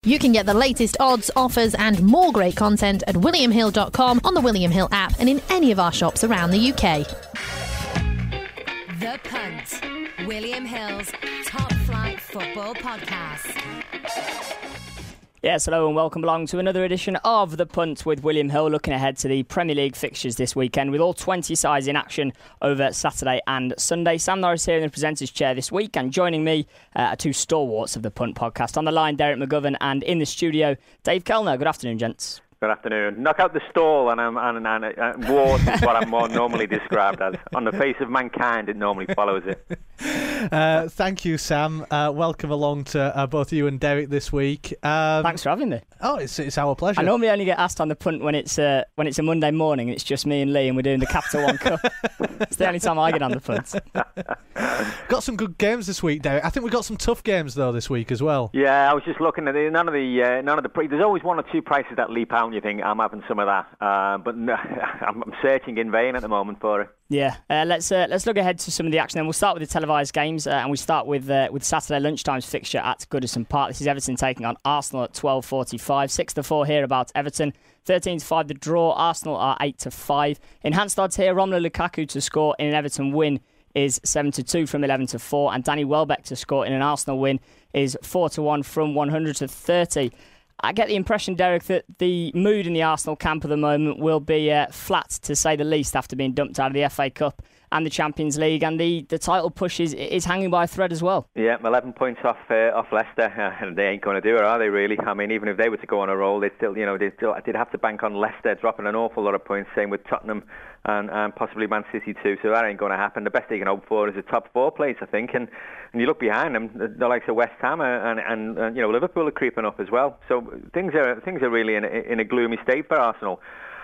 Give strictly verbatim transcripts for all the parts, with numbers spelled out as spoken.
You can get the latest odds, offers and more great content at william hill dot com, on the William Hill app and in any of our shops around the U K. The Punt, William Hill's top flight football podcast. Yes, hello and welcome along to another edition of The Punt with William Hill, looking ahead to the Premier League fixtures this weekend with all twenty sides in action over Saturday and Sunday. Sam Norris here in the presenter's chair this week, and joining me uh, are two stalwarts of The Punt podcast. On the line, Derek McGovern, and in the studio, Dave Kellner. Good afternoon, gents. Good afternoon. Knock out the stall and, um, and, and, and wars is what I'm more normally described as. On the face of mankind, it normally follows it. Uh, thank you, Sam. Uh, welcome along to uh, both you and Derek this week. Um, Thanks for having me. Oh, it's it's our pleasure. I normally only get asked on The Punt when it's uh, when it's a Monday morning and it's just me and Lee and we're doing the Capital One Cup. It's the only time I get on The Punt. Got some good games this week, Derek. I think we've got some tough games though this week as well. Yeah, I was just looking at it. None of the uh, none of the pre- there's always one or two prices that leap out and you think I'm having some of that, uh, but no, I'm searching in vain at the moment for it. Yeah, uh, let's uh, let's look ahead to some of the action. Then we'll start with the televised games, uh, and we start with uh, with Saturday lunchtime's fixture at Goodison Park. This is Everton taking on Arsenal at twelve forty-five. Six to four here about Everton. Thirteen to five the draw. Arsenal are eight to five. Enhanced odds here: Romelu Lukaku to score in an Everton win is seven to two from eleven to four, and Danny Welbeck to score in an Arsenal win is four to one from one hundred to thirty. I get the impression, Derek, that the mood in the Arsenal camp at the moment will be uh, flat, to say the least, after being dumped out of the F A Cup and the Champions League, and the, the title push is, is hanging by a thread as well. Yeah, eleven points off uh, off Leicester, uh, and they ain't going to do it, are they? Really? I mean, even if they were to go on a roll, they still, you know, they still did have to bank on Leicester dropping an awful lot of points. Same with Tottenham and, and possibly Man City too. So that ain't going to happen. The best they can hope for is a top four place, I think. And, and you look behind them, the, the likes of West Ham and, and, and you know Liverpool are creeping up as well. So things are things are really in a, in a gloomy state for Arsenal.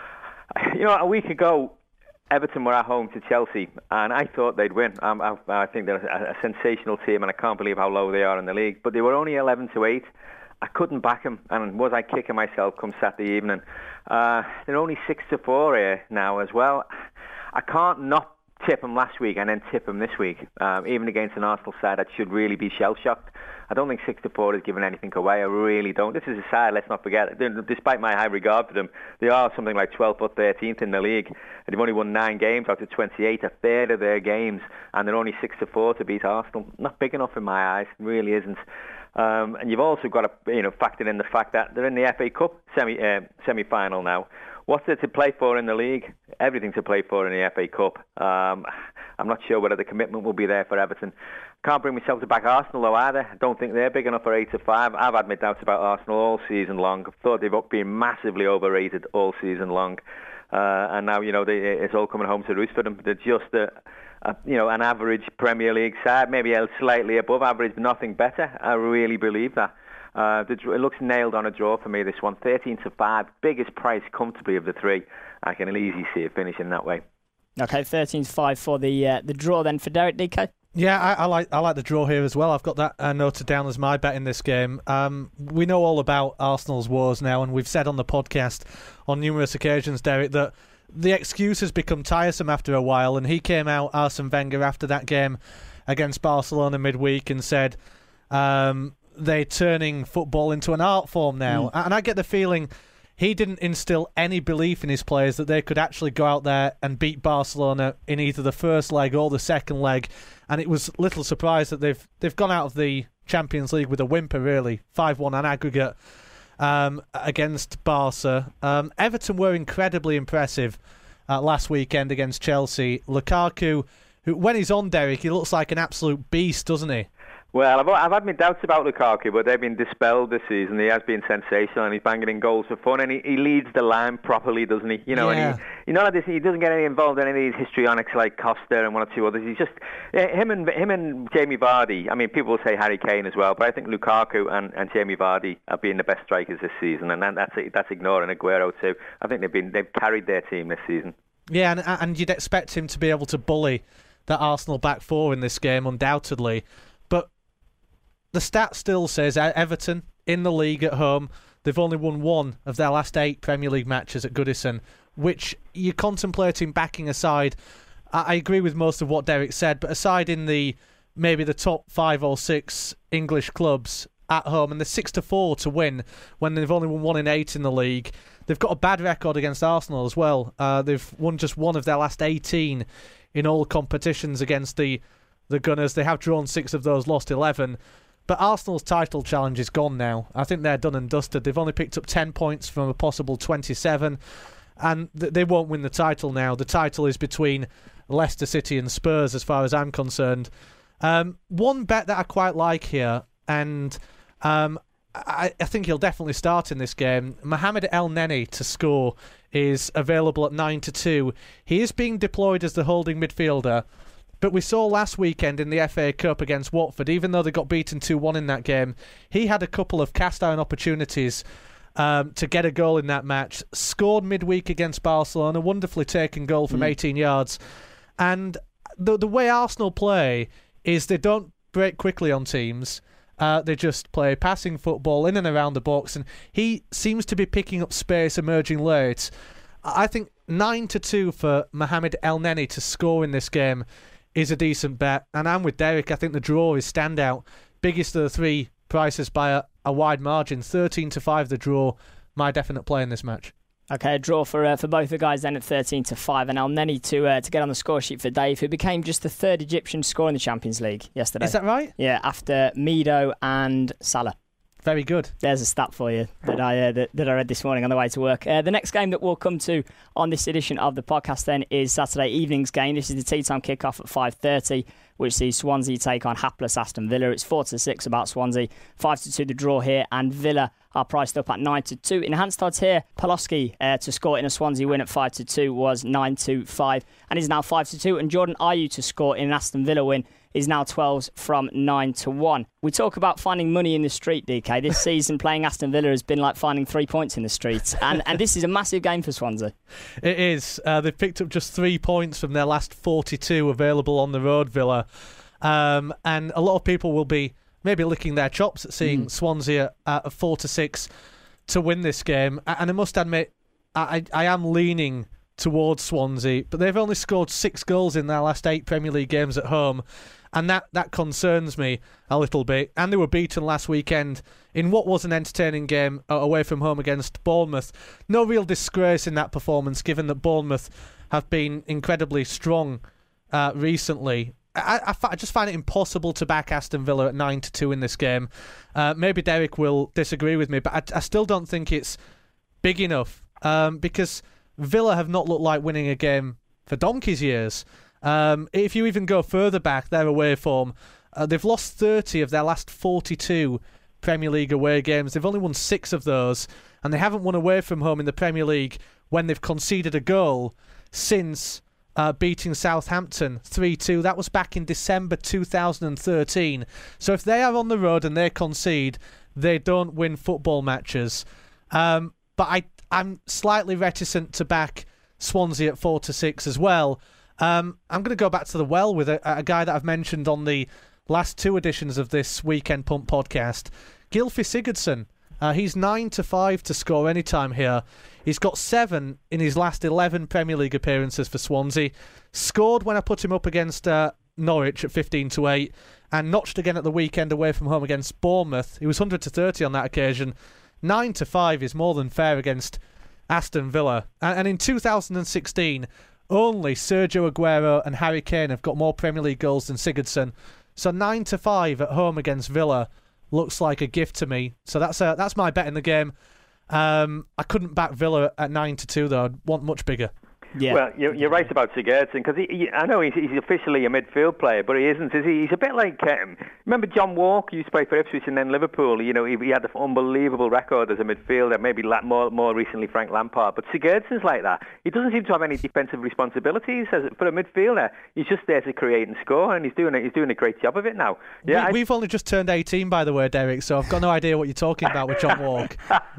You know, a week ago, Everton were at home to Chelsea, and I thought they'd win. Um, I, I think they're a, a sensational team, and I can't believe how low they are in the league. But they were only eleven to eight. I couldn't back them, and was I kicking myself come Saturday evening? Uh, they're only six to four here now as well. I can't not tip them last week and then tip them this week, um, even against an Arsenal side that should really be shell-shocked. I don't think six to four has given anything away. I really don't. This is a side, let's not forget, despite my high regard for them, they are something like twelfth or thirteenth in the league. They've only won nine games out of twenty-eight, a third of their games, and they're only six to four to beat Arsenal. Not big enough in my eyes, it really isn't. Um, and you've also got to, you know, factor in the fact that they're in the F A Cup semi uh, semi-final now. What's there to play for in the league? Everything to play for in the F A Cup. Um, I'm not sure whether the commitment will be there for Everton. Can't bring myself to back Arsenal though either. I don't think they're big enough for eight to five. I've had my doubts about Arsenal all season long. I've thought they've been massively overrated all season long. Uh, and now, you know, they, it's all coming home to roost for them. They're just a, a, you know, an average Premier League side, maybe a slightly above average, nothing better. I really believe that. Uh, it looks nailed on a draw for me, this one. thirteen to five, biggest price comfortably of the three. I can easily see it finishing that way. Okay, thirteen to five for the uh, the draw then for Derek D K. Yeah, I, I like I like the draw here as well. I've got that uh, noted down as my bet in this game. Um, we know all about Arsenal's woes now, and we've said on the podcast on numerous occasions, Derek, that the excuse has become tiresome after a while, and he came out, Arsene Wenger, after that game against Barcelona midweek and said um, they're turning football into an art form now. Mm. And I get the feeling he didn't instill any belief in his players that they could actually go out there and beat Barcelona in either the first leg or the second leg. And it was little surprise that they've they've gone out of the Champions League with a whimper, really. five one on aggregate um, against Barca. Um, Everton were incredibly impressive uh, last weekend against Chelsea. Lukaku, who when he's on, Derek, he looks like an absolute beast, doesn't he? Well, I've, I've had my doubts about Lukaku, but they've been dispelled this season. He has been sensational, and he's banging in goals for fun, and he, he leads the line properly, doesn't he? You know, yeah. and he, you know, this, he doesn't get any involved in any of these histrionics like Costa and one or two others. He's just him and him and Jamie Vardy. I mean, people will say Harry Kane as well, but I think Lukaku and, and Jamie Vardy are being the best strikers this season, and that's that's ignoring Aguero too. I think they've been they've carried their team this season. Yeah, and and you'd expect him to be able to bully that Arsenal back four in this game, undoubtedly, but the stat still says Everton in the league at home, they've only won one of their last eight Premier League matches at Goodison, which you're contemplating backing aside. I agree with most of what Derek said, but aside in the maybe the top five or six English clubs, at home, and they're six to four to win when they've only won one in eight in the league. They've got a bad record against Arsenal as well. Uh, they've won just one of their last eighteen in all competitions against the the Gunners. They have drawn six of those, lost eleven. But Arsenal's title challenge is gone now. I think they're done and dusted. They've only picked up ten points from a possible twenty-seven, and th- they won't win the title now. The title is between Leicester City and Spurs, as far as I'm concerned. Um, one bet that I quite like here, and um, I, I think he'll definitely start in this game. Mohamed El Neni to score is available at nine to two. He is being deployed as the holding midfielder. But we saw last weekend in the F A Cup against Watford, even though they got beaten two one in that game, he had a couple of cast-iron opportunities um, to get a goal in that match. Scored midweek against Barcelona, a wonderfully taken goal from mm. eighteen yards. And the the way Arsenal play is they don't break quickly on teams. Uh, they just play passing football in and around the box, and he seems to be picking up space, emerging late. I think nine to two for Mohamed El Neni to score in this game is a decent bet, and I'm with Derek. I think the draw is standout. Biggest of the three prices by a, a wide margin. thirteen to five the draw. My definite play in this match. Okay, a draw for uh, for both the guys then at thirteen to five, and El Neni to uh, to get on the score sheet for Dave, who became just the third Egyptian to score in the Champions League yesterday. Is that right? Yeah, after Mido and Salah. Very good. There's a stat for you that I uh, that, that I read this morning on the way to work. Uh, the next game that we'll come to on this edition of the podcast then is Saturday evening's game. This is the tea time kickoff at five thirty, which sees Swansea take on hapless Aston Villa. It's four to six about Swansea, five to two the draw here, and Villa are priced up at nine to two. Enhanced odds here, Poloski uh, to score in a Swansea win at five to two was nine to five and is now five to two, and Jordan Ayew to score in an Aston Villa win is now twelves from nine to one. We talk about finding money in the street, D K. This season playing Aston Villa has been like finding three points in the street, and, and this is a massive game for Swansea. It is. Uh, they've picked up just three points from their last forty-two available on the road, Villa. Um, and a lot of people will be maybe licking their chops at seeing mm. Swansea at a four to six to win this game. And I must admit, I, I am leaning towards Swansea, but they've only scored six goals in their last eight Premier League games at home, and that, that concerns me a little bit. And they were beaten last weekend in what was an entertaining game away from home against Bournemouth. No real disgrace in that performance, given that Bournemouth have been incredibly strong uh, recently. I, I, I just find it impossible to back Aston Villa at nine to two in this game. Uh, maybe Derek will disagree with me, but I, I still don't think it's big enough, um, because Villa have not looked like winning a game for donkey's years. Um, if you even go further back, their away form, uh, they've lost thirty of their last forty-two Premier League away games. They've only won six of those, and they haven't won away from home in the Premier League when they've conceded a goal since uh, beating Southampton three two. That was back in December two thousand thirteen. So if they are on the road and they concede, they don't win football matches. Um, but I, I'm slightly reticent to back Swansea at four to six as well. Um, I'm going to go back to the well with a, a guy that I've mentioned on the last two editions of this Weekend Pump podcast, Gylfi Sigurdsson. Uh, he's nine to five to score anytime here. He's got seven in his last eleven Premier League appearances for Swansea. Scored when I put him up against uh, Norwich at fifteen to eight, and notched again at the weekend away from home against Bournemouth. He was one hundred to thirty on that occasion. nine to five is more than fair against Aston Villa. And, and in two thousand sixteen, only Sergio Aguero and Harry Kane have got more Premier League goals than Sigurdsson. So nine to five at home against Villa looks like a gift to me. So that's a, that's my bet in the game. Um, I couldn't back Villa at nine to two though. I'd want much bigger. Yeah. Well, you're, you're right about Sigurdsson, because he, he, I know he's, he's officially a midfield player, but he isn't, is he? He's a bit like, um, remember John Walker used to play for Ipswich and then Liverpool? You know, he, he had an unbelievable record as a midfielder, maybe la- more more recently Frank Lampard. But Sigurdsson's like that. He doesn't seem to have any defensive responsibilities as for a midfielder. He's just there to create and score, and he's doing a, he's doing a great job of it now. Yeah, we, we've only just turned eighteen, by the way, Derek, so I've got no idea what you're talking about with John Walker.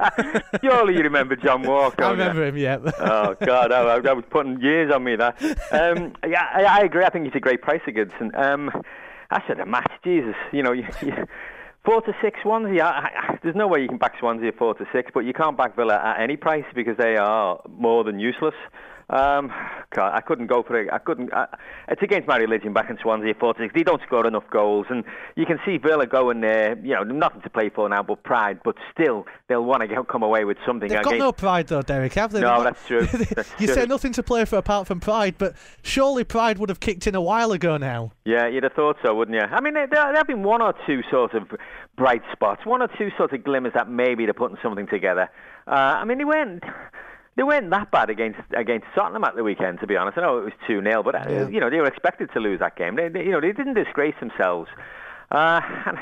Surely you remember John Walker. I remember you? him, yeah. Oh, God, I, I was putting years on me that. Um, yeah, I, I agree. I think he's a great price of Goodson. Um, I said a match, Jesus. You know, you, you, four to six Swansea. I, I, there's no way you can back Swansea at four to six, but you can't back Villa at any price because they are more than useless. Um, God, I couldn't go for it. I couldn't. I, it's against my religion back in Swansea forty. They don't score enough goals, and you can see Villa going there. You know, nothing to play for now but pride. But still, they'll want to come away with something. They've against... got no pride though, Derek, have they? No, that's true. That's you true. say nothing to play for apart from pride, but surely pride would have kicked in a while ago now. Yeah, you'd have thought so, wouldn't you? I mean, there, there have been one or two sort of bright spots, one or two sort of glimmers that maybe they're putting something together. Uh, I mean, they weren't. They weren't that bad against against Tottenham at the weekend, to be honest. I know it was two nil, but uh, Yeah. you know they were expected to lose that game. They, they, you know, they didn't disgrace themselves. Uh, and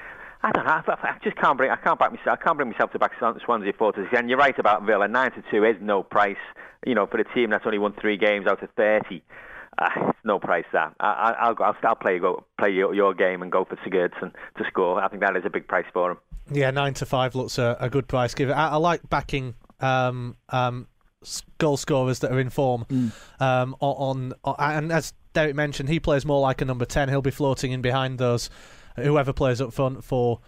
I don't know. I, I just can't bring. I can't back myself. I can't bring myself to back Swansea Fortress. And you're right about Villa. Nine to two is no price. You know, for a team that's only won three games out of thirty. Uh, it's no price that. I, I, I'll I'll, I'll play go play your, your game and go for Sigurdsson to score. I think that is a big price for him. Yeah, nine to five looks a, a good price. Give it. I, I like backing. Um, um, goal scorers that are in form mm. um, on, on and as Derek mentioned, he plays more like a number ten. He'll be floating in behind those, whoever plays up front for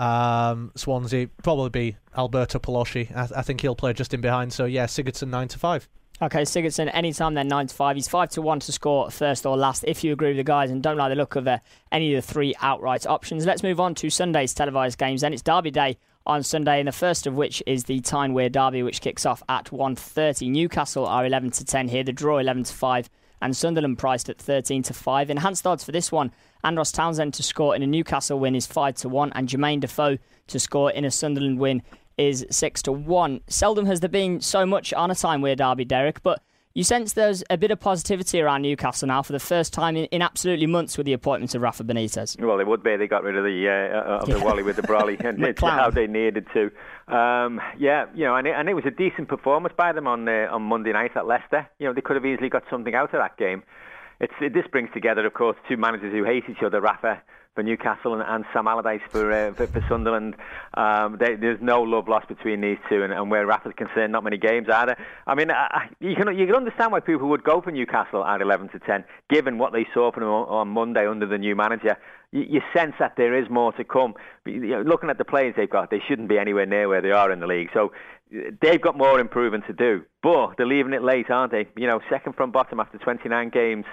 um, Swansea, probably be Alberto Paloschi. I, I think he'll play just in behind, so yeah, Sigurdsson nine to five. Okay, Sigurdsson, anytime they're nine to five. He's five to one to score first or last, if you agree with the guys and don't like the look of uh, any of the three outright options. Let's move on to Sunday's televised games then. It's Derby Day on Sunday, and the first of which is the Tyne Wear Derby, which kicks off at one thirty. Newcastle are eleven to ten here, the draw eleven to five, and Sunderland priced at thirteen to five. Enhanced odds for this one, Andros Townsend to score in a Newcastle win is five to one, and Jermaine Defoe to score in a Sunderland win is six to one. Seldom has there been so much on a Tyne Wear Derby, Derek, but you sense there's a bit of positivity around Newcastle now for the first time in, in absolutely months with the appointment of Rafa Benitez. Well, they would be. They got rid of the uh, of the Wally with the Brawley, and it's how they needed to. Um, yeah, you know, and it, and it was a decent performance by them on uh, on Monday night at Leicester. You know, they could have easily got something out of that game. It's it, this brings together, of course, two managers who hate each other, Rafa for Newcastle and, and Sam Allardyce for, uh, for for Sunderland. Um, they, there's no love lost between these two, and, and where Rafa's concerned, not many games either. I mean, I, you can you can understand why people would go for Newcastle at eleven to ten, given what they saw from them on, on Monday under the new manager. You, you sense that there is more to come. You know, looking at the players they've got, they shouldn't be anywhere near where they are in the league. So they've got more improvement to do, but they're leaving it late, aren't they? You know, second from bottom after twenty-nine games.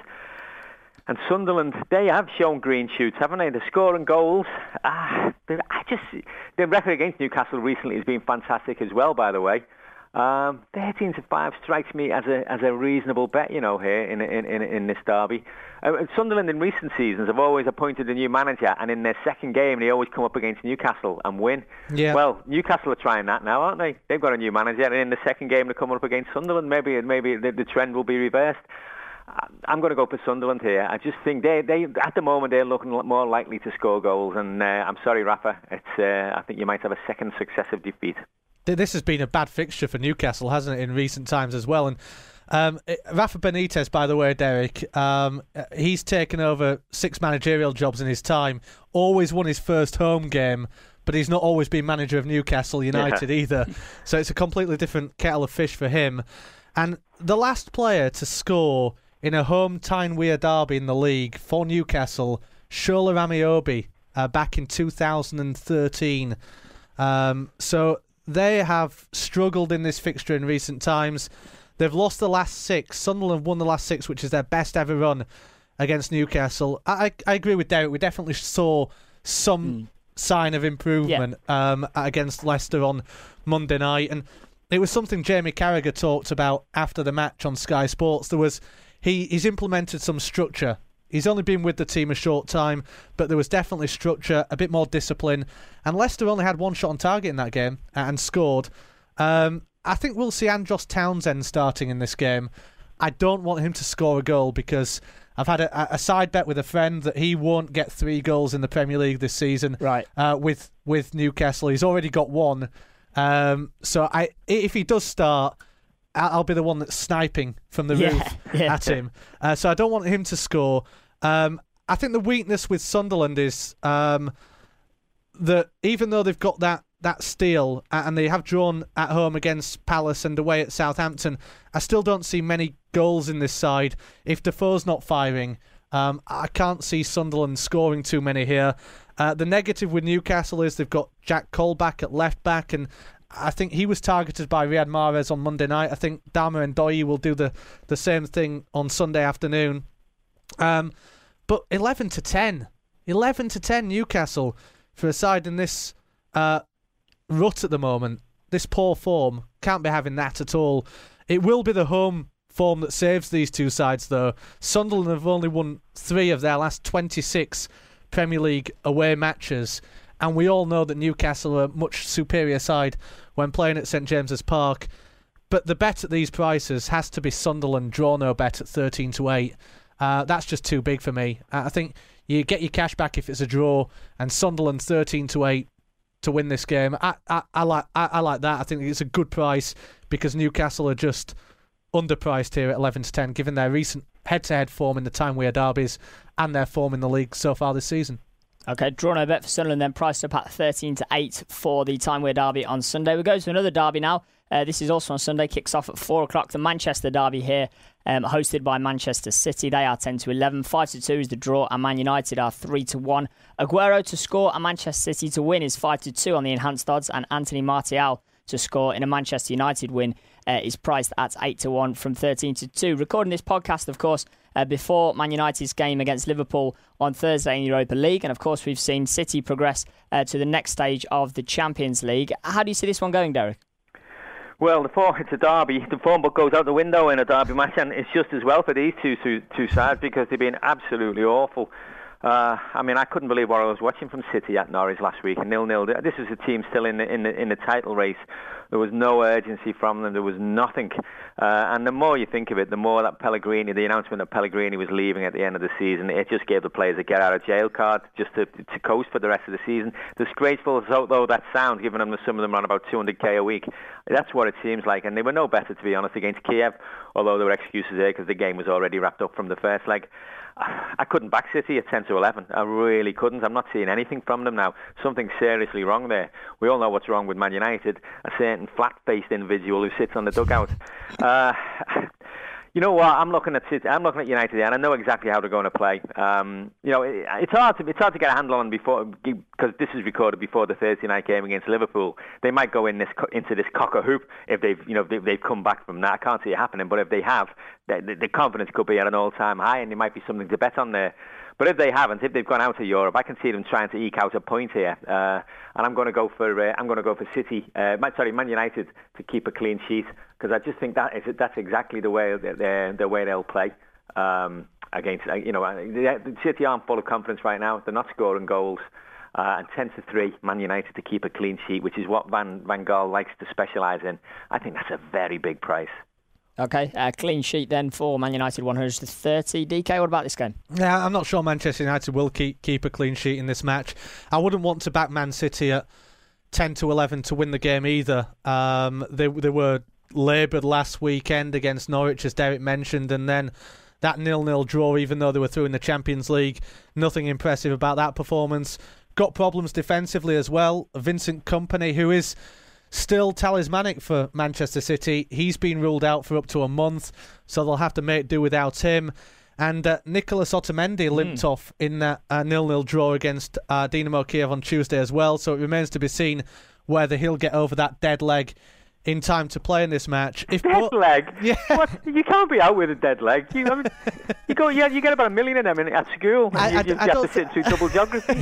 And Sunderland, they have shown green shoots, haven't they? They're scoring goals. Ah, I just their record against Newcastle recently has been fantastic as well, by the way. Um, thirteen to five strikes me as a as a reasonable bet, you know, here in in in, in this derby. Uh, Sunderland in recent seasons have always appointed a new manager, and in their second game they always come up against Newcastle and win. Yeah. Well, Newcastle are trying that now, aren't they? They've got a new manager, and in the second game they're coming up against Sunderland. Maybe maybe the, the trend will be reversed. I'm going to go for Sunderland here. I just think they, they at the moment they're looking more likely to score goals. And uh, I'm sorry, Rafa. It's uh, I think you might have a second successive defeat. This has been a bad fixture for Newcastle, hasn't it, in recent times as well? And um, Rafa Benitez, by the way, Derek, um, he's taken over six managerial jobs in his time. Always won his first home game, but he's not always been manager of Newcastle United yeah. either. So it's a completely different kettle of fish for him. And the last player to score in a home Tyne Wear derby in the league for Newcastle, Shola Ramiobi, uh, back in two thousand thirteen. Um, so they have struggled in this fixture in recent times. They've lost the last six. Sunderland won the last six, which is their best ever run against Newcastle. I, I, I agree with Derek. We definitely saw some mm. sign of improvement yeah. um, against Leicester on Monday night. And it was something Jamie Carragher talked about after the match on Sky Sports. There was He, he's implemented some structure. He's only been with the team a short time, but there was definitely structure, a bit more discipline. And Leicester only had one shot on target in that game and scored. Um, I think we'll see Andros Townsend starting in this game. I don't want him to score a goal because I've had a, a side bet with a friend that he won't get three goals in the Premier League this season. Right. Uh, with with Newcastle, he's already got one. Um, so I, if he does start, I'll be the one that's sniping from the yeah, roof yeah. at him. Uh, so I don't want him to score. Um, I think the weakness with Sunderland is um, that even though they've got that, that steal and they have drawn at home against Palace and away at Southampton, I still don't see many goals in this side. If Defoe's not firing, um, I can't see Sunderland scoring too many here. Uh, the negative with Newcastle is they've got Jack Cole back at left back, and I think he was targeted by Riyad Mahrez on Monday night. I think Dama Ndoye will do the, the same thing on Sunday afternoon. Um, but eleven to ten. eleven to ten Newcastle for a side in this uh, rut at the moment. This poor form. Can't be having that at all. It will be the home form that saves these two sides, though. Sunderland have only won three of their last twenty-six Premier League away matches, and we all know that Newcastle are a much superior side when playing at St James's Park. But the bet at these prices has to be Sunderland draw no bet at thirteen to eight. Uh, that's just too big for me. Uh, I think you get your cash back if it's a draw, and Sunderland thirteen to eight to win this game. I, I, I like I, I like that. I think it's a good price because Newcastle are just underpriced here at eleven to ten, given their recent head-to-head form in the time wear derbies and their form in the league so far this season. Okay, draw no bet for Sunderland, then priced up at thirteen to eight for the Timeware derby on Sunday. We go to another derby now. Uh, this is also on Sunday, kicks off at four o'clock. The Manchester derby here, um, hosted by Manchester City. They are ten to eleven. five to two is the draw, and Man United are three to one. Aguero to score and Manchester City to win is five to two on the enhanced odds, and Anthony Martial to score in a Manchester United win uh, is priced at eight to one from thirteen to two. Recording this podcast, of course, uh, before Man United's game against Liverpool on Thursday in Europa League. And, of course, we've seen City progress uh, to the next stage of the Champions League. How do you see this one going, Derek? Well, the form, it's a derby. The form book goes out the window in a derby match, and it's just as well for these two two, two sides because they've been absolutely awful. Uh, I mean, I couldn't believe what I was watching from City at Norwich last week, nil nil. This was a team still in the in the in the title race. There was no urgency from them. There was nothing. Uh, and the more you think of it, the more that Pellegrini, the announcement that Pellegrini was leaving at the end of the season, it just gave the players a get-out-of-jail card just to, to coast for the rest of the season. Disgraceful though that sounds, given them some of them on about two hundred k a week, that's what it seems like. And they were no better, to be honest, against Kiev, although there were excuses there because the game was already wrapped up from the first leg. I couldn't back City at ten to eleven. I really couldn't. I'm not seeing anything from them now. Something seriously wrong there. We all know what's wrong with Man United. A certain flat-faced individual who sits on the dugout. Uh, you know what? I'm looking at City. I'm looking at United, and I know exactly how they're going to play. Um, you know, it, it's hard to it's hard to get a handle on before because this is recorded before the Thursday night game against Liverpool. They might go in this into this cock a hoop if they've you know if they've, they've come back from that. I can't see it happening, but if they have, the, the confidence could be at an all-time high, and there might be something to bet on there. But if they haven't, if they've gone out of Europe, I can see them trying to eke out a point here. Uh, and I'm going to go for uh, I'm going to go for City. Uh, sorry, Man United to keep a clean sheet because I just think that is that's exactly the way the, the way they'll play um, against. You know, the City aren't full of confidence right now. They're not scoring goals. Uh, and ten to three, Man United to keep a clean sheet, which is what Van Van Gaal likes to specialise in. I think that's a very big price. Okay, uh, clean sheet then for Man United, one hundred to thirty. D K, what about this game? Yeah, I'm not sure Manchester United will keep keep a clean sheet in this match. I wouldn't want to back Man City at ten to eleven to win the game either. Um, they they were laboured last weekend against Norwich, as Derek mentioned, and then that nil nil draw, even though they were through in the Champions League. Nothing impressive about that performance. Got problems defensively as well. Vincent Kompany, who is still talismanic for Manchester City, he's been ruled out for up to a month, so they'll have to make do without him. And uh, Nicolas Otamendi limped mm. off in that uh, nil nil draw against uh, Dinamo Kiev on Tuesday as well, so it remains to be seen whether he'll get over that dead leg in time to play in this match. If dead bo- leg? Yeah. What? You can't be out with a dead leg. You, I mean, you go. You, you get about a million of them in, at school. And I, you I, you, I you have don't to sit through double geography.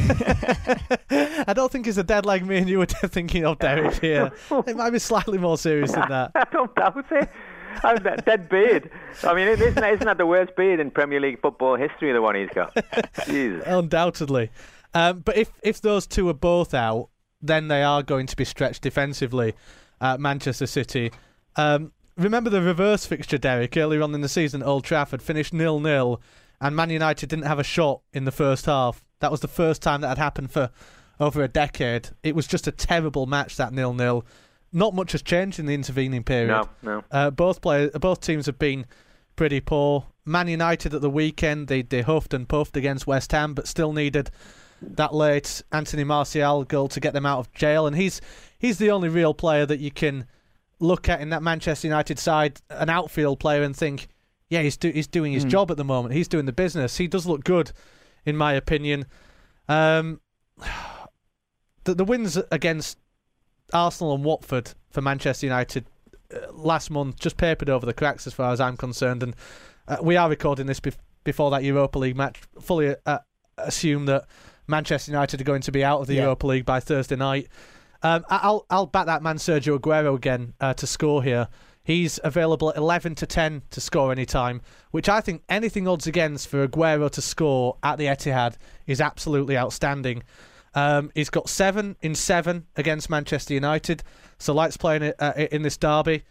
I don't think it's a dead leg me and you were thinking of, Derek, here. It might be slightly more serious than that. I don't doubt it. Oh, that dead beard. I mean, isn't that, isn't that the worst beard in Premier League football history, the one he's got? Jesus. Undoubtedly. Um, but if, if those two are both out, then they are going to be stretched defensively at Manchester City. Um, remember the reverse fixture, Derek, earlier on in the season at Old Trafford, finished nil nil, and Man United didn't have a shot in the first half. That was the first time that had happened for over a decade. It was just a terrible match, that nil nil. Not much has changed in the intervening period. No, no. Uh, both players, both teams have been pretty poor. Man United at the weekend, they, they huffed and puffed against West Ham, but still needed that late Anthony Martial goal to get them out of jail. And he's he's the only real player that you can look at in that Manchester United side, an outfield player, and think, yeah, he's, do, he's doing his mm. job at the moment. He's doing the business. He does look good, in my opinion. Um, the, the wins against Arsenal and Watford for Manchester United uh, last month just papered over the cracks as far as I'm concerned, and uh, we are recording this bef- before that Europa League match. Fully uh, assume that Manchester United are going to be out of the yeah. Europa League by Thursday night. Um, I'll I'll back that man Sergio Aguero again uh, to score here. He's available at eleven to ten to score any time, which I think anything odds against for Aguero to score at the Etihad is absolutely outstanding. Um, he's got seven in seven against Manchester United, so likes playing it uh, in this derby.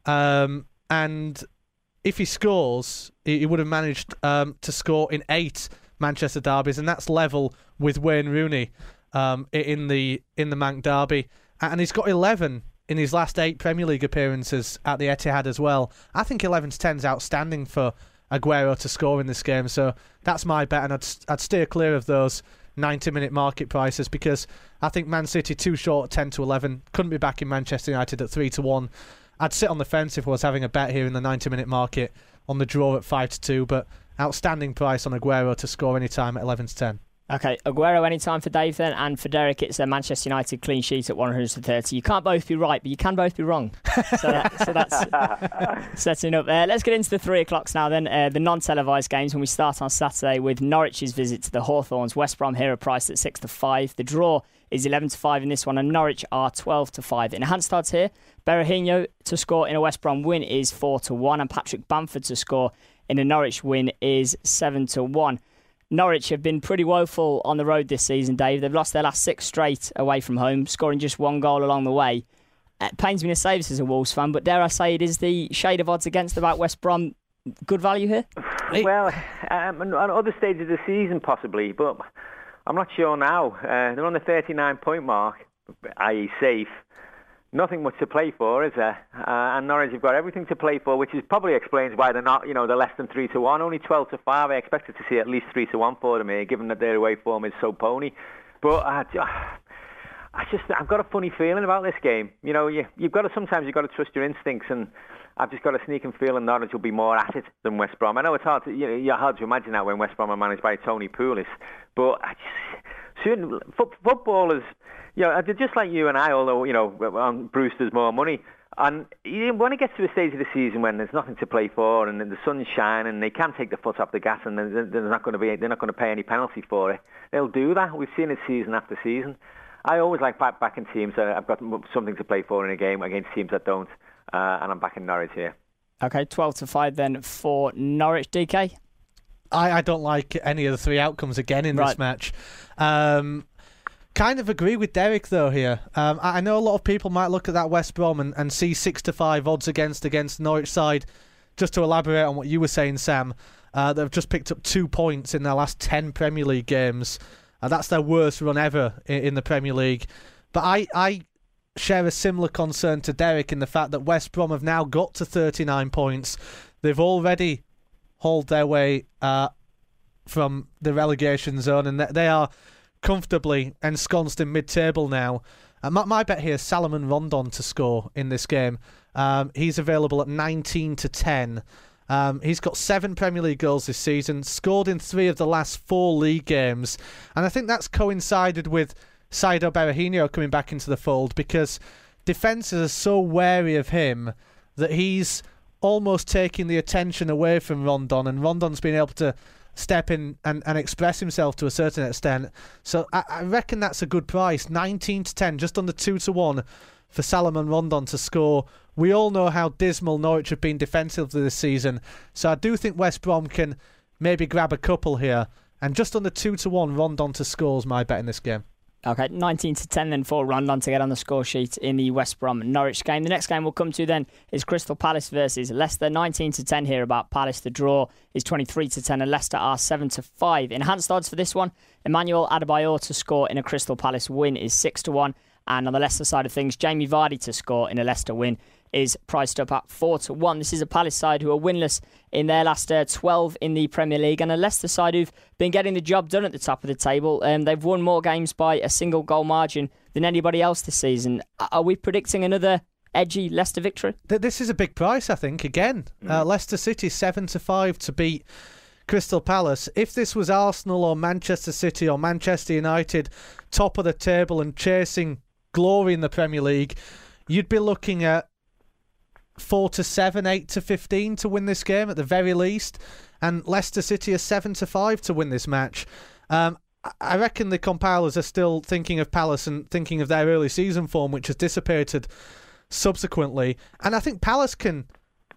Um, and if he scores, he, he would have managed um, to score in eight Manchester derbies, and that's level with Wayne Rooney um, in the in the Manc derby. And he's got eleven in his last eight Premier League appearances at the Etihad as well. I think eleven to ten is outstanding for Aguero to score in this game, so that's my bet, and I'd, I'd steer clear of those ninety minute market prices because I think Man City too short at ten to eleven, couldn't be back in Manchester United at three to one. I'd sit on the fence if I was having a bet here in the ninety minute market on the draw at five to two, but outstanding price on Aguero to score any time at eleven to ten. Okay, Aguero anytime for Dave then, and for Derek it's a Manchester United clean sheet at one hundred thirty. You can't both be right, but you can both be wrong. So, that, so that's setting up there. Let's get into the three o'clocks now then, uh, the non-televised games, when we start on Saturday with Norwich's visit to the Hawthorns. West Brom here are priced at six to five. The draw is eleven to five in this one, and Norwich are twelve to five. Enhanced odds here, Berahino to score in a West Brom win is four to one, and Patrick Bamford to score in a Norwich win is seven to one. Norwich have been pretty woeful on the road this season, Dave. They've lost their last six straight away from home, scoring just one goal along the way. It pains me to say this as a Wolves fan, but dare I say it is the shade of odds against about West Brom. Good value here? Well, um, on other stages of the season possibly, but I'm not sure now. Uh, they're on the thirty-nine point mark, that is safe. Nothing much to play for, is there? Uh, and Norwich have got everything to play for, which is probably explains why they're not, you know, they're less than three to one, only twelve to five. I expected to see at least three to one for them here, given that their away form is so pony. But uh, I just, I've got a funny feeling about this game. You know, you, you've got to sometimes you've got to trust your instincts, and I've just got a sneaking feeling Norwich will be more at it than West Brom. I know it's hard to, you know, you're hard to imagine that when West Brom are managed by Tony Pulis, but I just, soon, footballers. Yeah, you know, just like you and I, although, you know, on Brewster's more money. And when it gets to a stage of the season when there's nothing to play for and the sun's shining and they can take the foot off the gas and they're not going to be, they're not going to pay any penalty for it, they'll do that. We've seen it season after season. I always like back backing teams that I've got something to play for in a game against teams that don't, uh, and I'm backing Norwich here. Okay, twelve to five then for Norwich. D K? I, I don't like any of the three outcomes again in right. this match. Um... Kind of agree with Derek though here. Um, I know a lot of people might look at that West Brom and, and see six to five odds against against Norwich side. Just to elaborate on what you were saying, Sam, uh, they've just picked up two points in their last ten Premier League games. Uh, that's their worst run ever in, in the Premier League. But I, I share a similar concern to Derek in the fact that West Brom have now got to thirty-nine points. They've already hauled their way uh, from the relegation zone, and they are comfortably ensconced in mid-table now. Uh, my, my bet here is Salomon Rondon to score in this game. Um, he's available at nineteen to ten. Um, he's got seven Premier League goals this season, scored in three of the last four league games, and I think that's coincided with Saido Berahino coming back into the fold because defences are so wary of him that he's almost taking the attention away from Rondon, and Rondon's been able to step in and, and express himself to a certain extent. So I, I reckon that's a good price. nineteen to ten, just under two to one for Salomon Rondon to score. We all know how dismal Norwich have been defensively this season, so I do think West Brom can maybe grab a couple here. And just under two to one, Rondon to score is my bet in this game. Okay, nineteen to ten then for Rondon to get on the score sheet in the West Brom Norwich game. The next game we'll come to then is Crystal Palace versus Leicester. nineteen to ten here about Palace. The draw is twenty-three to ten and Leicester are seven to five. Enhanced odds for this one, Emmanuel Adebayor to score in a Crystal Palace win is six to one. And on the Leicester side of things, Jamie Vardy to score in a Leicester win is priced up at four to one. This is a Palace side who are winless in their last uh, twelve in the Premier League, and a Leicester side who've been getting the job done at the top of the table. Um, they've won more games by a single goal margin than anybody else this season. Are we predicting another edgy Leicester victory? This is a big price, I think. Again, mm. uh, Leicester City seven to five to beat Crystal Palace. If this was Arsenal or Manchester City or Manchester United, top of the table and chasing glory in the Premier League, you'd be looking at four to seven, eight to fifteen to win this game at the very least, and Leicester City are seven to five to win this match. Um, I reckon the compilers are still thinking of Palace and thinking of their early season form, which has dissipated subsequently. And I think Palace can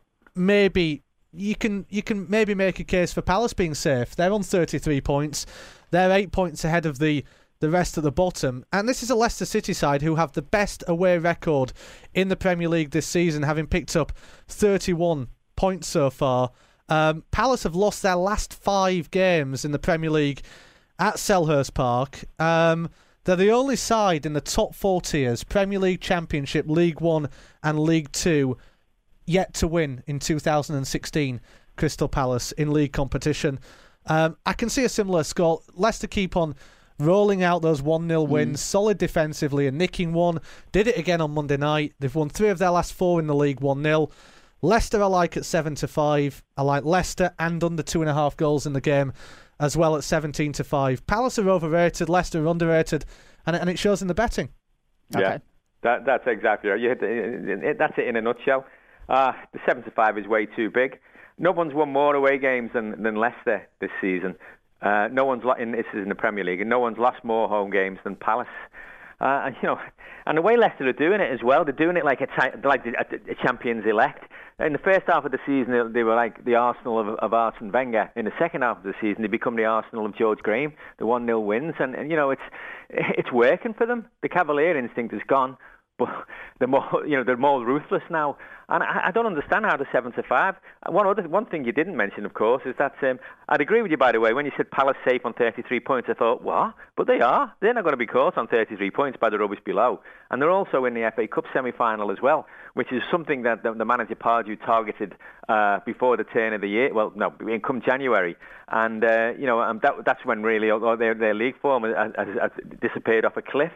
maybe you can you can maybe make a case for Palace being safe. They're on thirty-three points. They're eight points ahead of the the rest at the bottom. And this is a Leicester City side who have the best away record in the Premier League this season, having picked up thirty-one points so far. Um, Palace have lost their last five games in the Premier League at Selhurst Park. Um, they're the only side in the top four tiers, Premier League, Championship, League One and League Two, yet to win in two thousand sixteen, Crystal Palace, in league competition. Um, I can see a similar score. Leicester keep on rolling out those one nil wins, mm. solid defensively and nicking one. Did it again on Monday night. They've won three of their last four in the league one nil. Leicester I like at seven to five. I like Leicester and under two and a half goals in the game as well at seventeen to five. Palace are overrated, Leicester are underrated, and, and it shows in the betting. Yeah, okay. that, that's exactly right. You hit the, that's it in a nutshell. Uh, the seven to five is way too big. No one's won more away games than, than Leicester this season. Uh, no one's in this is in the Premier League, and no one's lost more home games than Palace. Uh, and, you know, and the way Leicester are doing it as well, they're doing it like a like a, a champions elect. In the first half of the season, they, they were like the Arsenal of, of Arsene Wenger. In the second half of the season, they become the Arsenal of George Graham. The one nil wins, and, and you know it's it's working for them. The Cavalier instinct is gone, but they're more you know they're more ruthless now. And I, I don't understand how the seven to five. One other one thing you didn't mention, of course, is that um, I'd agree with you, by the way, when you said Palace safe on thirty-three points. I thought, what? But they are. They're not going to be caught on thirty-three points by the rubbish below. And they're also in the F A Cup semi-final as well, which is something that the, the manager Pardew targeted uh, before the turn of the year. Well, no, in come January. And uh, you know, um, that, that's when really their, their league form has, has, has disappeared off a cliff.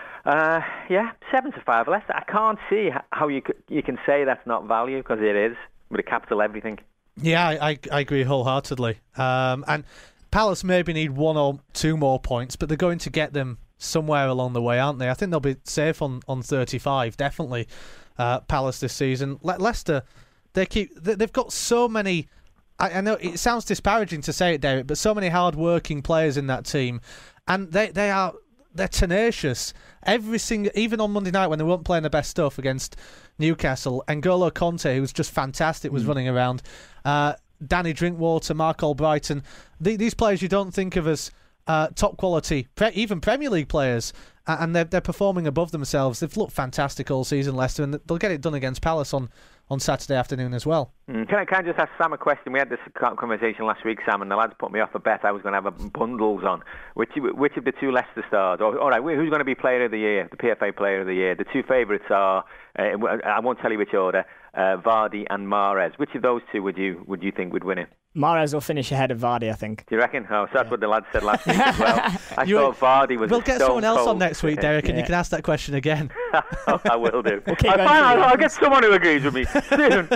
Uh, yeah, seven to five Leicester. I can't see how you you can say that's not value, because it is, with a capital everything. Yeah, I, I agree wholeheartedly. Um, and Palace maybe need one or two more points, but they're going to get them somewhere along the way, aren't they? I think they'll be safe on, on thirty-five, definitely. Uh, Palace this season. Le- Leicester, they keep they've got so many. I, I know it sounds disparaging to say it, Derek, but so many hard-working players in that team, and they they are. They're tenacious. Every single, even on Monday night when they weren't playing their best stuff against Newcastle, N'Golo Conte, who was just fantastic, was mm. running around. Uh, Danny Drinkwater, Mark Albrighton. The, these players you don't think of as uh, top quality, pre- even Premier League players, uh, and they're, they're performing above themselves. They've looked fantastic all season, Leicester, and they'll get it done against Palace on, on Saturday afternoon as well. Mm. Can I, can I just ask Sam a question? We had this conversation last week, Sam, and the lads put me off a bet I was going to have a bundles on. Which which of the two Leicester stars? Or, all right, who's going to be Player of the Year, the P F A Player of the Year? The two favourites are, uh, I won't tell you which order, uh, Vardy and Mahrez. Which of those two would you would you think would win it? Mahrez will finish ahead of Vardy, I think. Do you reckon? Oh, so that's yeah. what the lads said last week as well. I you, thought Vardy was We'll get someone else cold. on next week, Derek, and yeah. you can ask that question again. oh, I will do. We'll I find, I'll, I'll get someone who agrees with me soon.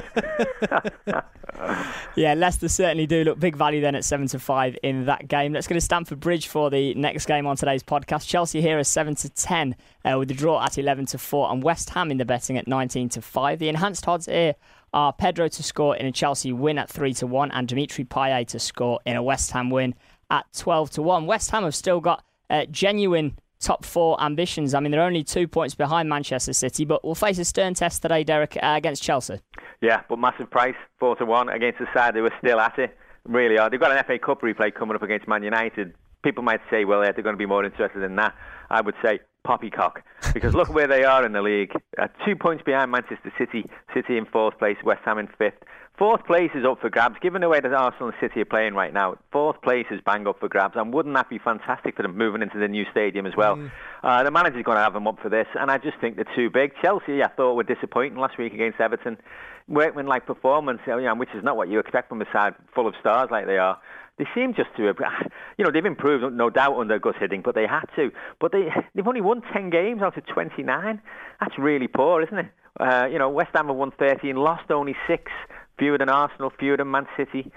Yeah, Leicester certainly do look big value then at seven to five in that game. Let's go to Stamford Bridge for the next game on today's podcast. Chelsea here are seven to ten uh, with the draw at eleven to four, and West Ham in the betting at nineteen to five. The enhanced odds here are Pedro to score in a Chelsea win at three to one and Dimitri Payet to score in a West Ham win at twelve to one. West Ham have still got uh, genuine top four ambitions. I mean, they're only two points behind Manchester City, but we'll face a stern test today, Derek, uh, against Chelsea. Yeah, but massive price, four to one against the side who are still at it. Really are. They've got an F A Cup replay coming up against Man United. People might say, well, they're going to be more interested in that. I would say poppycock, because look where they are in the league. Uh, two points behind Manchester City. City in fourth place, West Ham in fifth. Fourth place is up for grabs, given the way that Arsenal and City are playing right now. Fourth place is bang up for grabs, and wouldn't that be fantastic for them moving into the new stadium as well? Mm. Uh, the manager's going to have them up for this, and I just think they're too big. Chelsea, I thought, were disappointing last week against Everton. Workman-like performance, you know, which is not what you expect from a side full of stars like they are. They seem just to have, you know, they've improved, no doubt, under Gus Hiddink, but they had to. But they, they've only won ten games out of twenty-nine. That's really poor, isn't it? Uh, you know, West Ham have won thirteen, lost only six, fewer than Arsenal, fewer than Man City.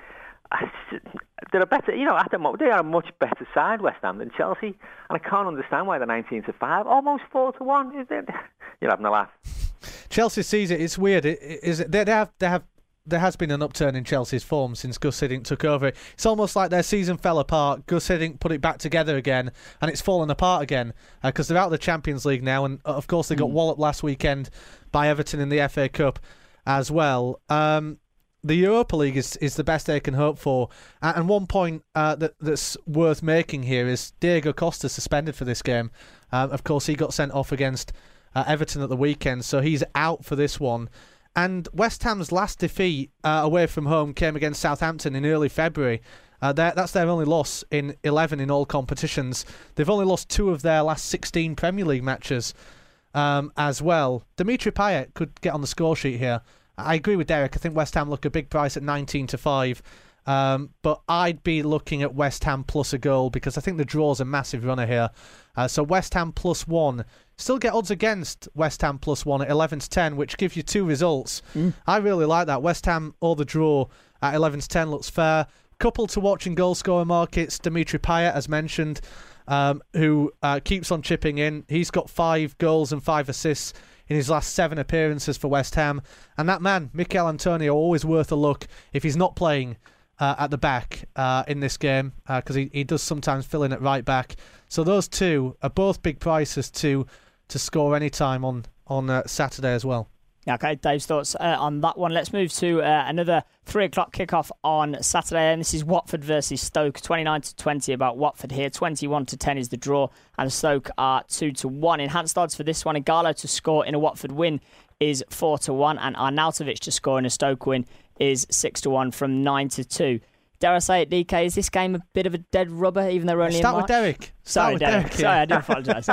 they're a better, you know, at the moment they are a much better side, West Ham, than Chelsea, and I can't understand why they're nineteen to five, almost four to one. Is it? You're having a laugh. Chelsea sees it. It's weird. It, is it, they have they have. There has been an upturn in Chelsea's form since Gus Hiddink took over. It's almost like their season fell apart. Gus Hiddink put it back together again, and it's fallen apart again because uh, they're out of the Champions League now, and uh, of course they got mm. walloped last weekend by Everton in the F A Cup as well. Um, the Europa League is, is the best they can hope for. Uh, and one point uh, that that's worth making here is Diego Costa suspended for this game. Uh, of course, he got sent off against uh, Everton at the weekend, so he's out for this one. And West Ham's last defeat uh, away from home came against Southampton in early February. Uh, that's their only loss in eleven in all competitions. They've only lost two of their last sixteen Premier League matches um, as well. Dimitri Payet could get on the score sheet here. I agree with Derek. I think West Ham look a big price at nineteen to five. Um, but I'd be looking at West Ham plus a goal because I think the draw's a massive runner here. Uh, so West Ham plus one. Still get odds against West Ham plus one at eleven to ten, which gives you two results. Mm. I really like that. West Ham or the draw at eleven to ten looks fair. Couple to watch in goal scorer markets, Dimitri Payet, as mentioned, um, who uh, keeps on chipping in. He's got five goals and five assists in his last seven appearances for West Ham. And that man, Mikel Antonio, always worth a look if he's not playing Uh, at the back uh, in this game because uh, he, he does sometimes fill in at right back. So those two are both big prices to to score any time on, on uh, Saturday as well. Okay, Dave's thoughts uh, on that one. Let's move to uh, another three o'clock kickoff on Saturday, and this is Watford versus Stoke. twenty-nine to twenty about Watford here. twenty-one to ten is the draw, and Stoke are two to one. Enhanced odds for this one: Ighalo to score in a Watford win is four to one, and Arnautovic to score in a Stoke win is six to one from nine to two. Dare I say it, D K, is this game a bit of a dead rubber, even though we're only Start in March? with Derek. Start Sorry, with Derek. Derek Sorry, I do apologise.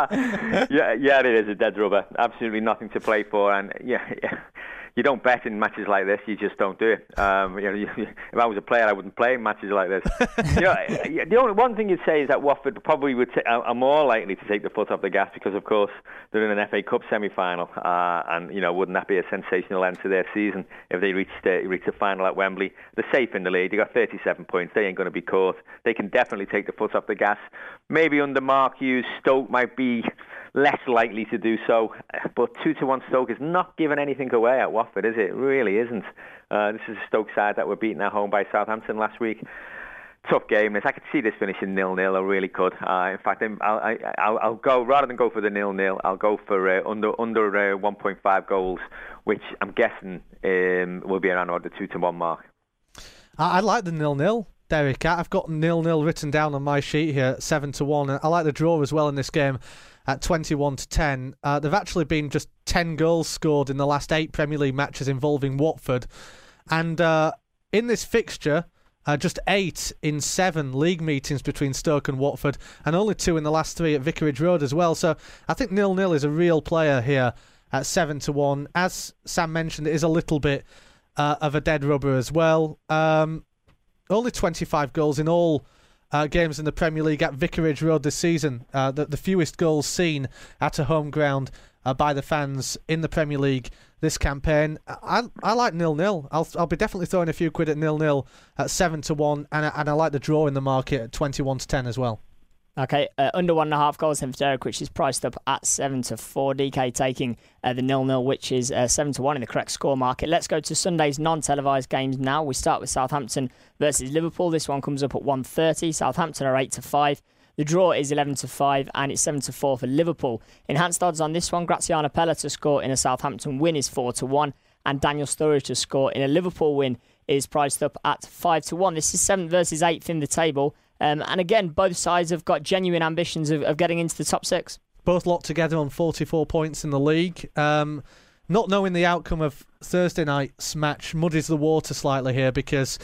yeah, yeah, it is a dead rubber. Absolutely nothing to play for, and yeah, yeah. You don't bet in matches like this. You just don't do it. Um, you know, you, if I was a player, I wouldn't play in matches like this. you know, the only one thing you'd say is that Watford probably would t- are more likely to take the foot off the gas because, of course, they're in an F A Cup semi-final, uh, and you know, wouldn't that be a sensational end to their season if they reached uh, reached the final at Wembley? They're safe in the league. They got thirty-seven points. They ain't going to be caught. They can definitely take the foot off the gas. Maybe under Mark Hughes, Stoke might be less likely to do so, but two to one Stoke is not giving anything away at Watford, is it? It really isn't. Uh, this is a Stoke side that were beaten at home by Southampton last week. Tough game. This I could see this finishing nil nil. I really could. Uh, in fact, I'll, I, I'll, I'll go rather than go for the nil nil. I'll go for uh, under under uh, one point five goals, which I'm guessing um, will be around the two to one mark. I, I like the nil nil. Derek, I've got nil nil written down on my sheet here, seven to one. I like the draw as well in this game at twenty-one to ten. Uh, there've actually been just ten goals scored in the last eight Premier League matches involving Watford. And uh, in this fixture, uh, just eight in seven league meetings between Stoke and Watford, and only two in the last three at Vicarage Road as well. So I think nil nil is a real player here at seven to one. As Sam mentioned, it is a little bit uh, of a dead rubber as well. Um, only twenty-five goals in all Uh, games in the Premier League at Vicarage Road this season. Uh, the, the fewest goals seen at a home ground uh, by the fans in the Premier League this campaign. I I like nil nil. I'll I'll be definitely throwing a few quid at nil nil at seven to one, and I, and I like the draw in the market at twenty-one to ten as well. Okay, uh, under one and a half goals then for Derek, which is priced up at seven to four. D K taking uh, the nil nil, which is uh, seven to one in the correct score market. Let's go to Sunday's non-televised games now. We start with Southampton versus Liverpool. This one comes up at one thirty. Southampton are eight to five. The draw is eleven to five, and it's seven to four for Liverpool. Enhanced odds on this one: Graziano Pella to score in a Southampton win is four to one, and Daniel Sturridge to score in a Liverpool win is priced up at five to one. This is seventh versus eighth in the table. Um, and again, both sides have got genuine ambitions of, of getting into the top six. Both locked together on forty-four points in the league. Um, not knowing the outcome of Thursday night's match muddies the water slightly here because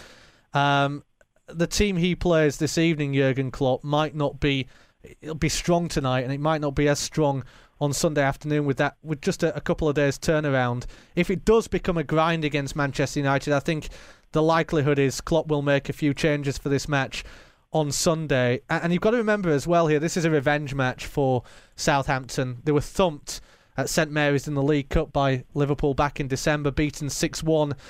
um, the team he plays this evening, Jurgen Klopp, might not be it'll be strong tonight, and it might not be as strong on Sunday afternoon with that with just a, a couple of days turnaround. If it does become a grind against Manchester United, I think the likelihood is Klopp will make a few changes for this match on Sunday. And you've got to remember as well here, this is a revenge match for Southampton. They were thumped at St Mary's in the League Cup by Liverpool back in December, beaten six one.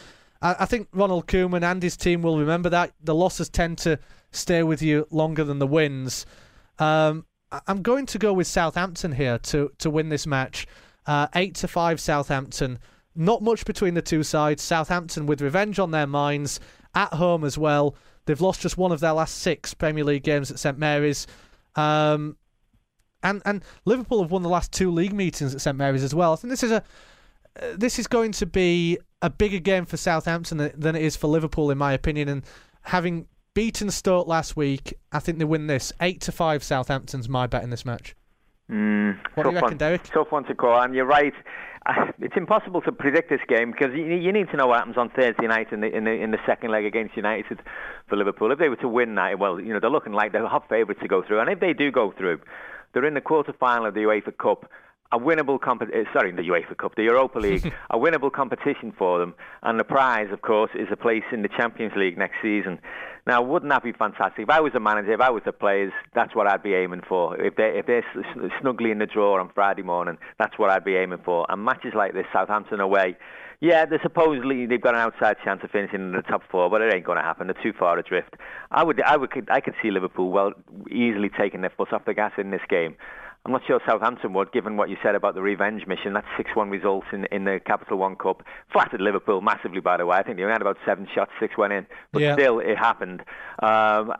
I, I think Ronald Koeman and his team will remember that. The losses tend to stay with you longer than the wins. Um, I, I'm going to go with Southampton here to, to win this match. Uh, eight to five Southampton. Not much between the two sides. Southampton with revenge on their minds, at home as well. They've lost just one of their last six Premier League games at St Mary's. Um, and and Liverpool have won the last two league meetings at St Mary's as well. I think this is a uh, this is going to be a bigger game for Southampton than, than it is for Liverpool, in my opinion. And having beaten Stoke last week, I think they win this. Eight to five Southampton's my bet in this match. Mm, what do you reckon, one. Derek? Tough one to call, and you're right. Uh, it's impossible to predict this game because you, you need to know what happens on Thursday night in the, in the in the second leg against United for Liverpool. If they were to win that, well, you know they're looking like they're hot favourites to go through, and if they do go through, they're in the quarter final of the UEFA Cup. A winnable comp- uh, sorry, the UEFA Cup, the Europa League, a winnable competition for them, and the prize, of course, is a place in the Champions League next season. Now, wouldn't that be fantastic? If I was a manager, if I was the players, that's what I'd be aiming for. If they if they're snugly in the draw on Friday morning, that's what I'd be aiming for. And matches like this, Southampton away, yeah, they're supposedly they've got an outside chance of finishing in the top four, but it ain't going to happen. They're too far adrift. I would, I would, I could see Liverpool well easily taking their foot off the gas in this game. I'm not sure Southampton would, given what you said about the revenge mission. That's six one results in, in the Capital One Cup. Flattered Liverpool massively, by the way. I think they only had about seven shots, six went in. But yeah. Still, it happened. Um,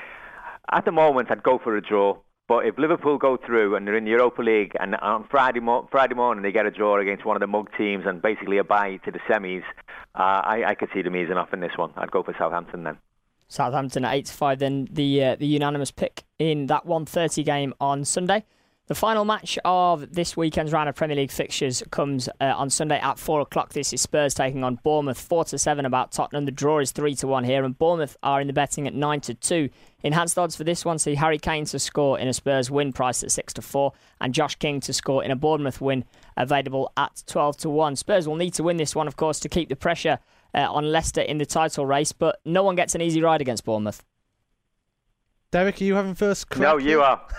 at the moment, I'd go for a draw. But if Liverpool go through and they're in the Europa League and on Friday, mo- Friday morning they get a draw against one of the mug teams and basically a bye to the semis, uh, I, I could see them easing off in this one. I'd go for Southampton then. Southampton at eight to five, then the uh, the unanimous pick in that one thirty game on Sunday. The final match of this weekend's round of Premier League fixtures comes uh, on Sunday at four o'clock. This is Spurs taking on Bournemouth, four to seven about Tottenham. The draw is three to one here, and Bournemouth are in the betting at nine to two. Enhanced odds for this one see Harry Kane to score in a Spurs win, priced at six to four, and Josh King to score in a Bournemouth win, available at twelve to one. Spurs will need to win this one, of course, to keep the pressure uh, on Leicester in the title race, but no one gets an easy ride against Bournemouth. Derek, are you having first crack? No, you are.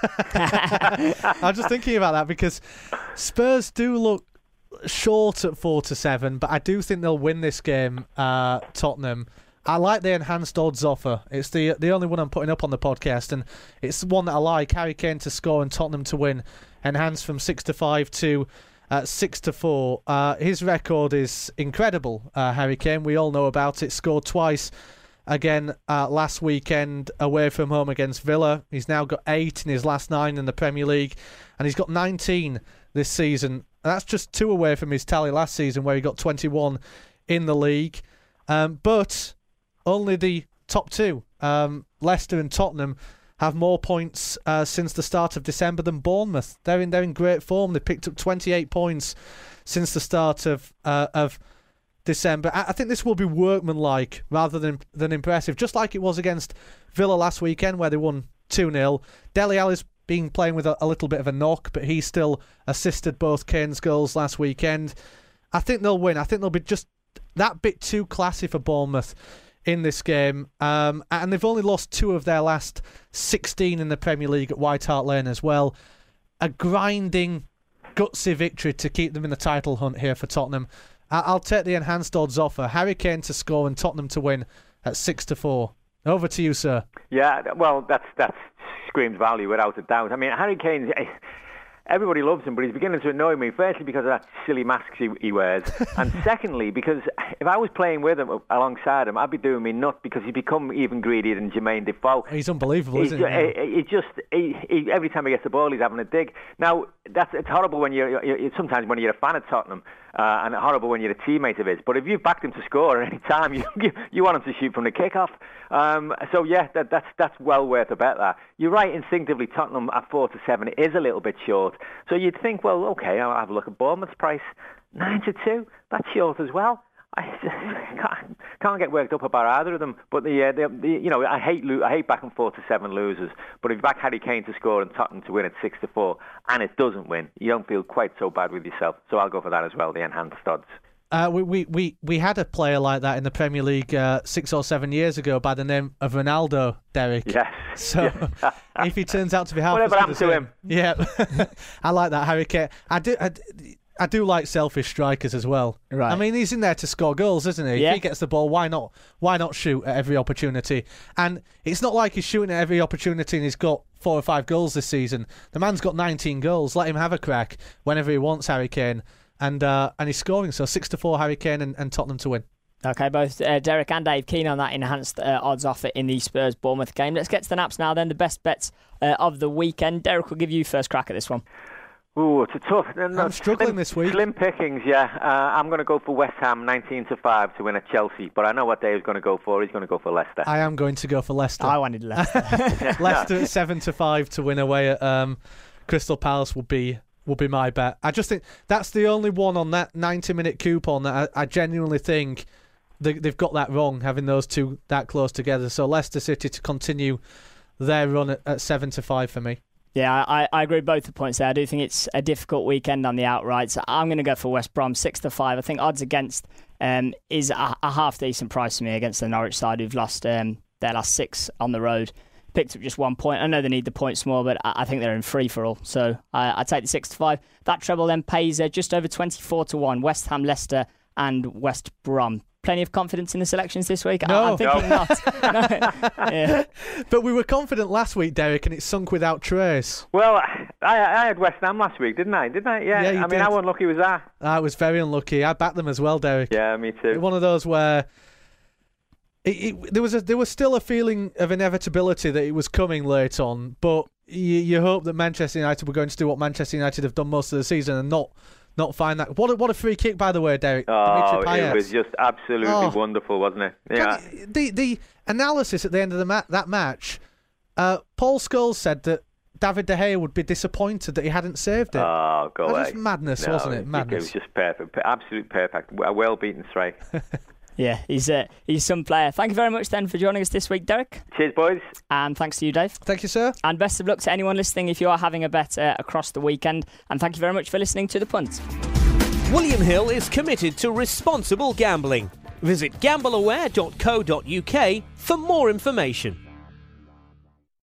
I'm just thinking about that because Spurs do look short at four to seven, but I do think they'll win this game. Uh, Tottenham. I like the enhanced odds offer. It's the the only one I'm putting up on the podcast, and it's one that I like. Harry Kane to score and Tottenham to win. Enhanced from six to five to uh, six to four. Uh, his record is incredible. Uh, Harry Kane, we all know about it. Scored twice. Again, uh, last weekend away from home against Villa. He's now got eight in his last nine in the Premier League, and he's got nineteen this season. And that's just two away from his tally last season, where he got twenty-one in the league. Um, but only the top two, um, Leicester and Tottenham, have more points uh, since the start of December than Bournemouth. They're in they're in great form. They picked up twenty-eight points since the start of uh, of. December. I think this will be workmanlike rather than than impressive, just like it was against Villa last weekend where they won two nil. Dele Alli's been playing with a, a little bit of a knock, but he still assisted both Kane's goals last weekend. I think they'll win. I think they'll be just that bit too classy for Bournemouth in this game. Um, and they've only lost two of their last sixteen in the Premier League at White Hart Lane as well. A grinding, gutsy victory to keep them in the title hunt here for Tottenham. I'll take the enhanced odds offer. Harry Kane to score and Tottenham to win at six to four. Over to you, sir. Yeah, well, that's that's screams value without a doubt. I mean, Harry Kane, everybody loves him, but he's beginning to annoy me. Firstly, because of that silly mask he, he wears, and secondly, because if I was playing with him alongside him, I'd be doing me nut because he's become even greedier than Jermaine Defoe. He's unbelievable, he's, isn't he? He, he just he, he, every time he gets the ball, he's having a dig. Now, that's it's horrible when you're, you're sometimes when you're a fan of Tottenham. Uh, and horrible when you're a teammate of his. But if you've backed him to score at any time, you you, you want him to shoot from the kickoff. Um, so yeah, that, that's that's well worth a bet. That you're right. Instinctively, Tottenham at four to seven is a little bit short. So you'd think, well, okay, I'll have a look at Bournemouth's price, nine to two. That's short as well. I can't, can't get worked up about either of them. But the, uh, the, the you know I hate lo- I hate backing four to seven losers. But if you back Harry Kane to score and Tottenham to win at six to four, and it doesn't win, you don't feel quite so bad with yourself. So I'll go for that as well. The enhanced odds. Uh, we, we, we, we had a player like that in the Premier League uh, six or seven years ago by the name of Ronaldo, Derek. Yes. So yes. If he turns out to be half whatever as happened to him, yeah, I like that, Harry Kane. I do. I, I do like selfish strikers as well. Right. I mean, he's in there to score goals, isn't he? Yeah. If he gets the ball, why not? Why not shoot at every opportunity? And it's not like he's shooting at every opportunity and he's got four or five goals this season. The man's got nineteen goals. Let him have a crack whenever he wants, Harry Kane. And uh, and he's scoring. So six to four, Harry Kane and, and Tottenham to win. Okay, both uh, Derek and Dave keen on that enhanced uh, odds offer in the Spurs-Bournemouth game. Let's get to the naps now then, the best bets uh, of the weekend. Derek will give you first crack at this one. Ooh, it's a tough. I'm struggling slim, this week. Slim pickings, yeah. Uh, I'm going to go for West Ham nineteen to five to win at Chelsea, but I know what Dave's going to go for. He's going to go for Leicester. I am going to go for Leicester. I wanted Leicester. Leicester at seven to five to win away at um, Crystal Palace will be will be my bet. I just think that's the only one on that ninety minute coupon that I, I genuinely think they, they've got that wrong, having those two that close together. So Leicester City to continue their run at, at seven to five for me. Yeah, I, I agree with both the points there. I do think it's a difficult weekend on the outrights. I'm going to go for West Brom six to five. I think odds against um, is a, a half decent price for me against the Norwich side who've lost um, their last six on the road. Picked up just one point. I know they need the points more, but I, I think they're in free for all. So I, I take the six to five. That treble then pays uh, just over twenty-four to one. West Ham, Leicester, and West Brom. Plenty of confidence in the selections this week? No. I, I'm thinking No. not. No. Yeah. But we were confident last week, Derek, and it sunk without trace. Well, I, I had West Ham last week, didn't I? Didn't I? Yeah. Yeah, you I mean, did. how unlucky was that? I was very unlucky. I backed them as well, Derek. Yeah, me too. One of those where it, it, there was a, there was still a feeling of inevitability that it was coming late on, but you, you hope that Manchester United were going to do what Manchester United have done most of the season and not not find that. What a, what a free kick, by the way, Derek. Oh, Dimitri Payet. it was just absolutely Oh. wonderful, wasn't it? Yeah. Can- The the analysis at the end of the ma- that match, uh, Paul Scholes said that David De Gea would be disappointed that he hadn't saved it. Oh, go That was away. just madness, No, wasn't it? Madness. It was just perfect. Absolute perfect. A well-beaten strike. Yeah, he's, uh, he's some player. Thank you very much then for joining us this week, Derek. Cheers, boys. And thanks to you, Dave. Thank you, sir. And best of luck to anyone listening if you are having a bet uh, across the weekend. And thank you very much for listening to The Punt. William Hill is committed to responsible gambling. Visit gamble aware dot co dot uk for more information.